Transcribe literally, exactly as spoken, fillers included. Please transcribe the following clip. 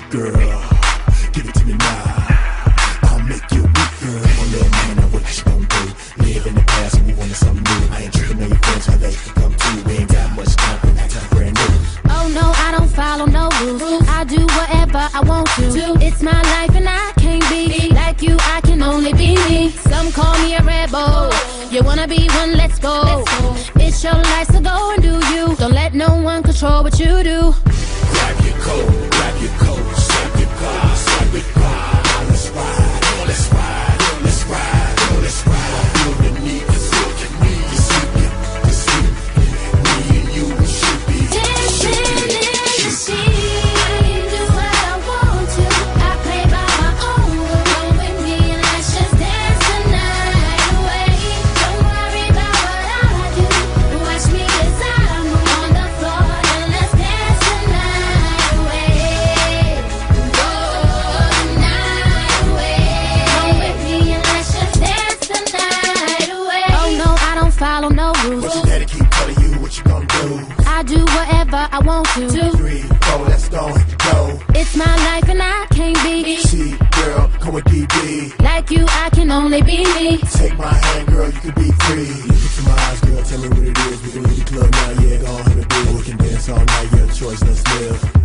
girl. Give it to me now. I'll make you weak, girl. Come on, little mama, now what you gon' do? Live in the past and we wanted something new. I ain't tripping on your friends, how they can come too. We ain't got much time for that time brand new. Oh no, I don't follow no rules. I do whatever I want to. It's my life and I can't be like you. I can only be me. Some call me a rebel. You wanna be one? Let's go. It's your life, so go and do you. Don't let no one control what you do. Grab your coat, grab your coat, slap your car, slap your car. Let's ride, let's ride, let's ride, let's ride. I feel the need to feel the need to see you, to see me and you. We should be dancing in the sea. I can do what I want to. I play by my own rules. Come with me and let's just dance the night away. Don't worry about what I do. Watch me as I move on the floor and let's dance the night away. Go the night away. Come with me and let's just dance the night away. Oh no, I don't follow no rules. But your daddy keep telling you what you gonna do. I do whatever I want to. Two, three, four, let's go, go. It's my life and I can't be See, girl, come with D B. like you. I can only be me. Take my hand, girl, you can be free. Look into my eyes, girl, tell me what it is. We can leave the club now, yeah, go ahead and do it. We can dance all night, your choice, let's live.